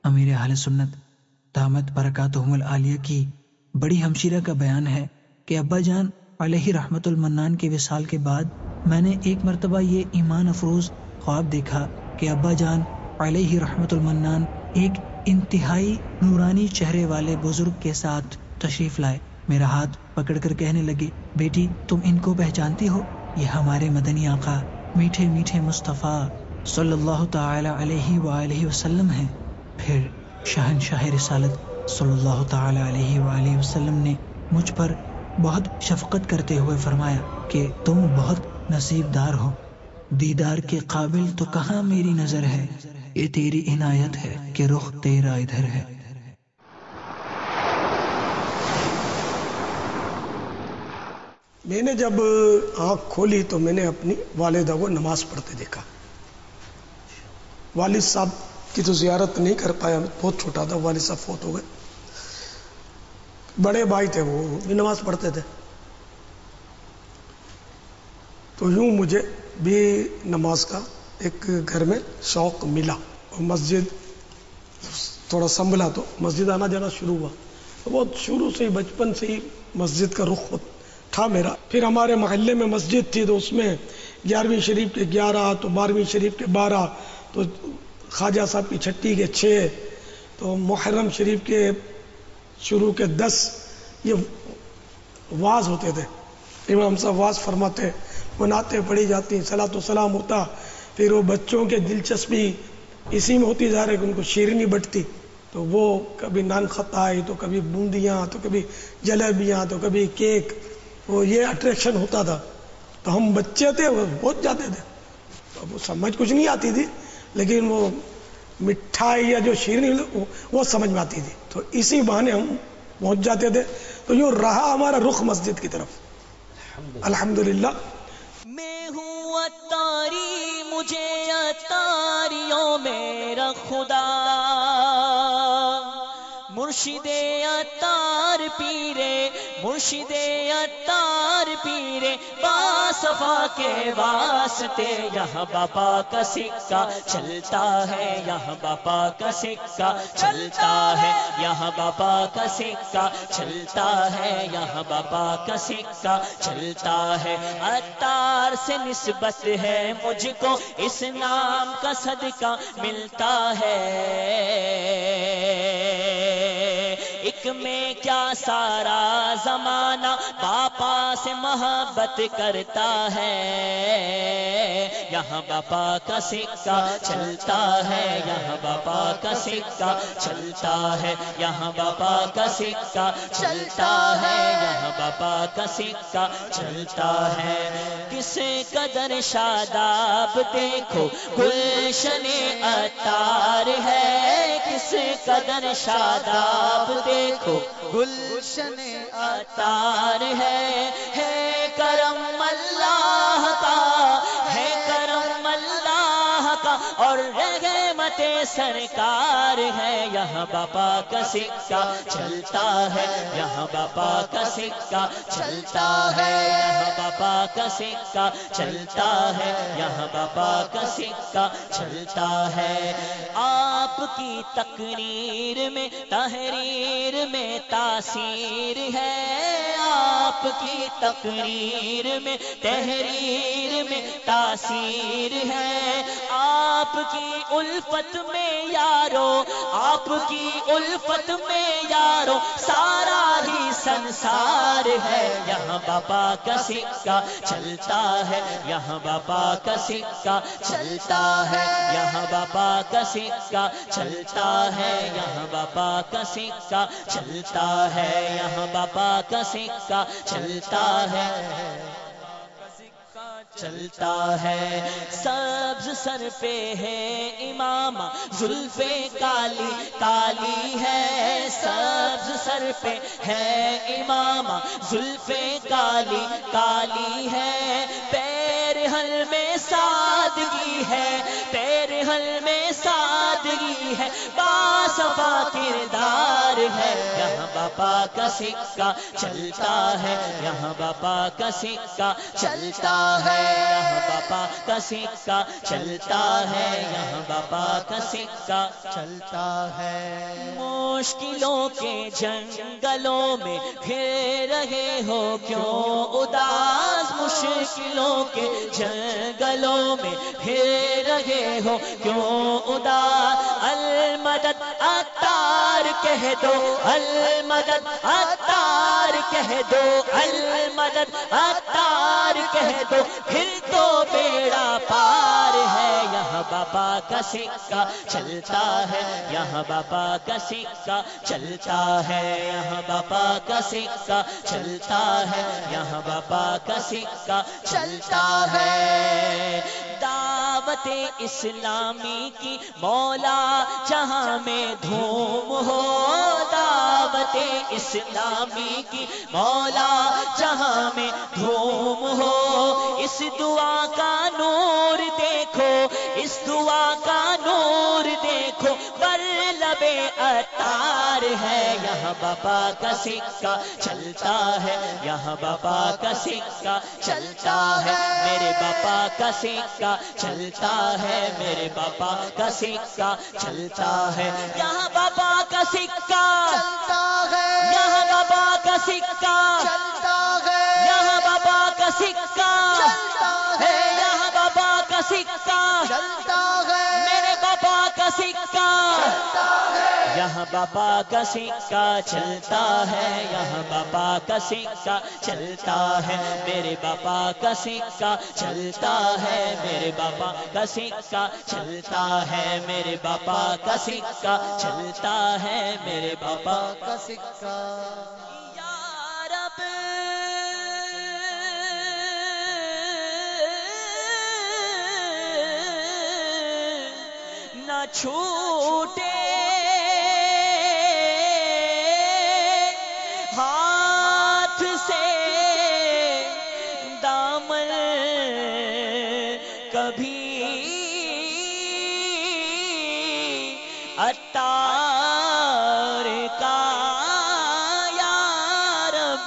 امیر اہل سنت دامت برکاتہم العالیہ کی بڑی ہمشیرہ کا بیان ہے کہ ابا جان علیہ رحمت المنان کے وصال کے بعد میں نے ایک مرتبہ یہ ایمان افروز خواب دیکھا کہ ابا جان علیہ رحمت المنان ایک انتہائی نورانی چہرے والے بزرگ کے ساتھ تشریف لائے. میرا ہاتھ پکڑ کر کہنے لگے، بیٹی تم ان کو پہچانتی ہو؟ یہ ہمارے مدنی آقا میٹھے میٹھے مصطفیٰ صلی اللہ تعالی علیہ وآلہ وسلم ہیں. پھر شہنشاہ رسالت صلی اللہ تعالی علیہ وآلہ وسلم نے مجھ پر بہت شفقت کرتے ہوئے فرمایا کہ تم بہت نصیب دار ہو. دیدار کے قابل تو کہاں میری نظر ہے، یہ تیری عنایت ہے کہ رخ تیرا ادھر ہے. میں نے جب آنکھ کھولی تو میں نے اپنی والدہ کو نماز پڑھتے دیکھا. والد صاحب کی تو زیارت نہیں کر پایا، بہت چھوٹا تھا، والد صاحب فوت ہو گئے. بڑے بھائی تھے، وہ بھی نماز پڑھتے تھے. تو یوں مجھے بھی نماز کا ایک گھر میں شوق ملا. مسجد تھوڑا سنبھلا تو مسجد آنا جانا شروع ہوا. بہت شروع سے ہی، بچپن سے ہی مسجد کا رخ تھا میرا. پھر ہمارے محلے میں مسجد تھی تو اس میں 11ویں شریف کے 11 تو 12ویں شریف کے 12 تو خواجہ صاحب کی چھٹی کے 6 تو محرم شریف کے شروع کے 10 یہ واز ہوتے تھے. امام صاحب واز فرماتے، وہ نعتیں پڑھی جاتی، صلاۃ و سلام ہوتا. پھر وہ بچوں کے دلچسپی اسی میں ہوتی جا رہی کہ ان کو شیرینی بٹتی، تو وہ کبھی نان خطائی تو کبھی بوندیاں تو کبھی جلیبیاں تو کبھی کیک، وہ یہ اٹریکشن ہوتا تھا. تو ہم بچے تھے، وہ پہنچ جاتے تھے. تو وہ سمجھ کچھ نہیں آتی تھی، لیکن وہ مٹھائی یا جو شیرینی وہ سمجھ میں آتی تھی. تو اسی بہانے ہم پہنچ جاتے تھے. تو یوں رہا ہمارا رخ مسجد کی طرف. الحمدللہ. میں ہوں اتاری، مجھے اتاریوں میرا خدا، مرشد اتار پیرے، مرشد اتار پیرے، باصفا کے واسطے یہاں باپا کا سکہ چلتا ہے، یہاں باپا کا سکہ چلتا ہے، یہاں باپا کا سکہ چلتا ہے، یہاں باپا کا سکہ چلتا ہے. اتار سے نسبت ہے مجھ کو، اس نام کا صدقہ ملتا ہے. ایک میں کیا سارا زمانہ باپا سے محبت کرتا ہے. یہاں باپا کا سکہ چلتا ہے، یہاں باپا کا سکہ چلتا ہے، یہاں باپا کا سکہ چلتا ہے، یہاں باپا کا سکہ چلتا ہے. کس قدر شاداب دیکھو گلشن عطار ہے، کس قدر شاداب دیکھو گلشن عطار ہے کرم اللہ کا، ہے کرم اللہ کا اور رحمت سرکار ہے. یہاں باپا کا سکہ چلتا ہے، یہاں باپا کا سکہ چلتا ہے، یہاں باپا کا سکہ چلتا ہے، یہاں باپا کا سکہ چلتا ہے. آپ کی تقریر میں تحریر میں تاثیر ہے، آپ کی تقریر میں تحریر میں تاثیر ہے. آپ کی الفت میں یارو، آپ کی الفت میں یارو سارا ہی سنسار ہے. یہاں باپا کا سکہ چلتا ہے، یہاں باپا کا سکہ چلتا ہے، یہاں باپا کا سکہ چلتا ہے، یہاں باپا کا سکہ چلتا ہے، یہاں باپا کا سکہ چلتا ہے چلتا ہے. سبز سر پہ ہے امام، زلف کالی کالی ہے، سبز سر پہ ہے امام، زلف کالی کالی ہے. پیرہن میں سادگی ہے، پیرہن میں سادگی ہے، باصفا کردار اتار ہے یہاں باپا کا سکہ چلتا ہے یہاں باپا کا سکہ چلتا ہے یہاں باپا کا سکہ چلتا ہے یہاں باپا کا سکہ چلتا ہے مشکلوں کے جنگلوں میں پھر رہے ہو کیوں اداس مشکلوں کے جنگلوں میں پھر رہے ہو کیوں اداس المدد عطار کہہ دو المدد عطار کہہ دو المدد عطار کہہ دو پھر تو بیڑا پار ہے یہاں باپا کا سکہ چلتا ہے یہاں باپا کا سکہ چلتا ہے یہاں باپا کا سکہ چلتا ہے یہاں باپا کا سکہ چلتا ہے دعوت اسلامی کی مولا جہاں میں دھوم ہو دعوت اسلامی کی مولا جہاں میں دھوم ہو اس دعا کا نور دیکھو اس دعا کا نور دیکھو بر لبے عطار ہے یہاں باپا کا سکہ چلتا ہے یہاں باپا کا سکہ چلتا ہے میرے باپا کا سکہ چلتا ہے میرے باپا کا سکہ چلتا ہے یہاں باپا کا سکہ چلتا ہے یہاں باپا کا سکہ چلتا ہے یہاں باپا کا سکہ چلتا ہے یہاں باپا کا سکہ چلتا ہے میرے باپا کا سکہ چلتا ہے یہاں باپا کا سکہ چلتا ہے یہاں باپا کا سکہ چلتا ہے میرے باپا کا سکہ چلتا ہے میرے باپا کا سکہ چلتا ہے میرے باپا کا سکہ چلتا ہے میرے باپا کا سکہ یا رب نہ چھوٹے ہاتھ سے دامن کبھی عطار کا یا رب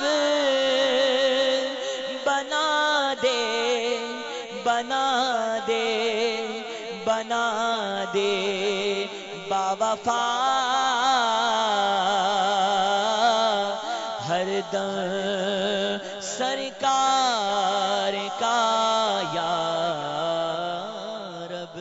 بنا دے بنا دے بنا دے باوفا ہر دم سرکار کا یا رب.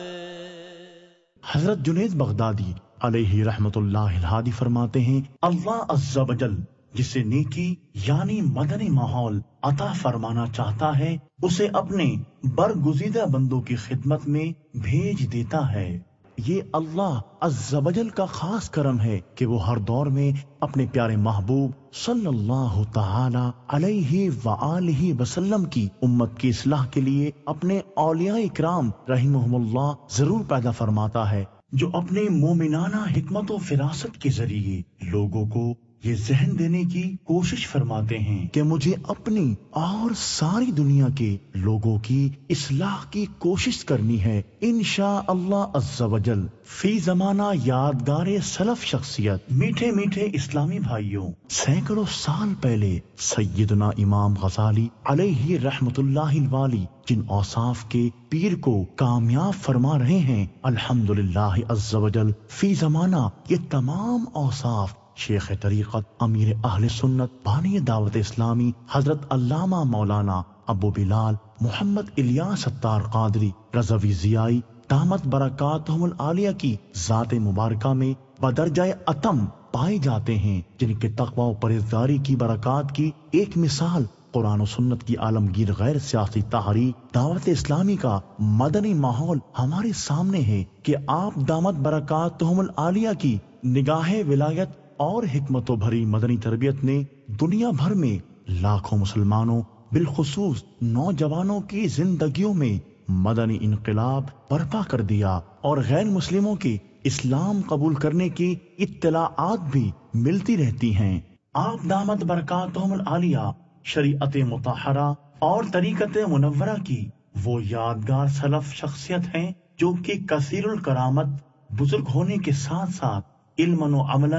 حضرت جنید بغدادی علیہ رحمت اللہ الہادی فرماتے ہیں اللہ عز و جل جسے نیکی یعنی مدنی ماحول عطا فرمانا چاہتا ہے اسے اپنے برگزیدہ بندوں کی خدمت میں بھیج دیتا ہے. یہ اللہ عز و جل کا خاص کرم ہے کہ وہ ہر دور میں اپنے پیارے محبوب صلی اللہ تعالی علیہ وآلہ وسلم کی امت کی اصلاح کے لیے اپنے اولیاء اکرام رحمہم اللہ ضرور پیدا فرماتا ہے جو اپنے مومنانہ حکمت و فراست کے ذریعے لوگوں کو یہ ذہن دینے کی کوشش فرماتے ہیں کہ مجھے اپنی اور ساری دنیا کے لوگوں کی اصلاح کی کوشش کرنی ہے. انشاءاللہ عز و جل فی زمانہ یادگار سلف شخصیت میٹھے میٹھے اسلامی بھائیوں سینکڑوں سال پہلے سیدنا امام غزالی علیہ رحمت اللہ الوالی جن اوصاف کے پیر کو کامیاب فرما رہے ہیں الحمدللہ عز و جل فی زمانہ یہ تمام اوصاف شیخ طریقت امیر اہل سنت بانی دعوت اسلامی حضرت علامہ مولانا ابو بلال محمد الیاس ستار قادری رضوی ضیائی دامت برکاتہم العالیہ کی ذات مبارکہ میں بدرجہ اتم پائے جاتے ہیں جن کے تقوی و پرہیزگاری کی برکات کی ایک مثال قرآن و سنت کی عالمگیر غیر سیاسی تحریک دعوت اسلامی کا مدنی ماحول ہمارے سامنے ہے کہ آپ دامت برکاتہم العالیہ کی نگاہ ولایت اور حکمت و بھری مدنی تربیت نے دنیا بھر میں لاکھوں مسلمانوں بالخصوص نوجوانوں کی زندگیوں میں مدنی انقلاب برپا کر دیا اور غیر مسلموں کی اسلام قبول کرنے کی اطلاعات بھی ملتی رہتی ہیں. آپ دامت برکاتہم العالیہ شریعت مطہرہ اور طریقت منورہ کی وہ یادگار سلف شخصیت ہیں جو کہ کثیر الکرامت بزرگ ہونے کے ساتھ ساتھ علم و عملاً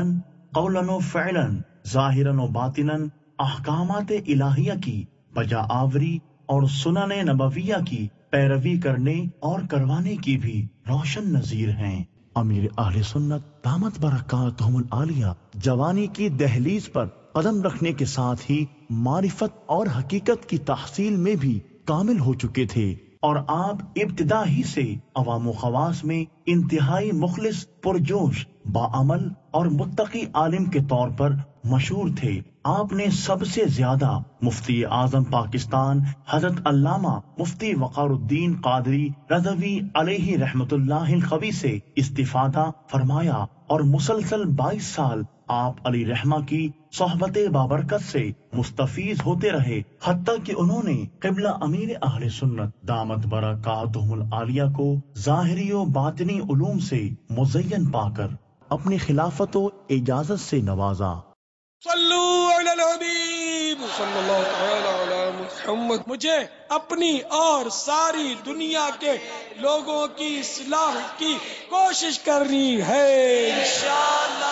قولاً و فعلاً، ظاہراً و باطناً احکامات الہیہ کی بجا آوری اور سنن نبویہ کی پیروی کرنے اور کروانے کی بھی روشن نظیر ہیں۔ امیر اہل سنت دامت برکاتہم العالیہ جوانی کی دہلیز پر قدم رکھنے کے ساتھ ہی معرفت اور حقیقت کی تحصیل میں بھی کامل ہو چکے تھے، اور آپ ابتدا ہی سے عوام و خواص میں انتہائی مخلص، پرجوش، باعمل اور متقی عالم کے طور پر مشہور تھے۔ آپ نے سب سے زیادہ مفتی اعظم پاکستان حضرت علامہ مفتی وقار الدین قادری رضوی علیہ رحمت اللہ القوی سے استفادہ فرمایا، اور مسلسل 22 سال آپ علی رحمہ کی صحبت بابرکت سے مستفیض ہوتے رہے، حتیٰ کہ انہوں نے قبلہ امیر اہل سنت دامت برکاتہم العالیہ کو ظاہری و باطنی علوم سے مزین پا کر اپنی خلافت و اجازت سے نوازا۔ صلو علی الحبیب صلی اللہ تعالی علی محمد۔ مجھے اپنی اور ساری دنیا کے لوگوں کی اصلاح کی کوشش کرنی ہے انشاءاللہ۔